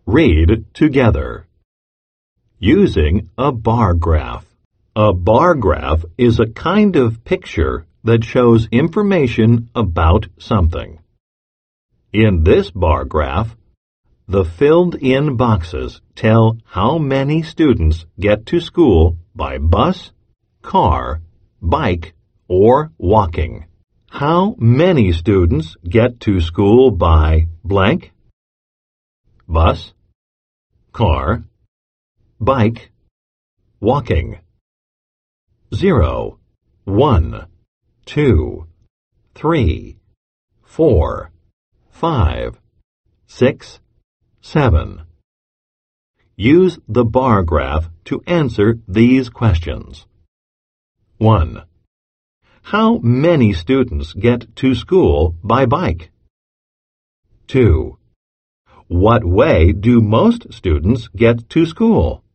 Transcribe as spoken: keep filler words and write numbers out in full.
Read together. Using a bar graph. A bar graph is a kind of picture that shows information about something. In this bar graph, the filled-in boxes tell how many students get to school by bus, car, bike, or walking. How many students get to school by blank? Bus, car, bike, walking. Zero, one, two, three, four, five, six, seven. Use the bar graph to answer these questions. one. How many students get to school by bike? two. What way do most students get to school?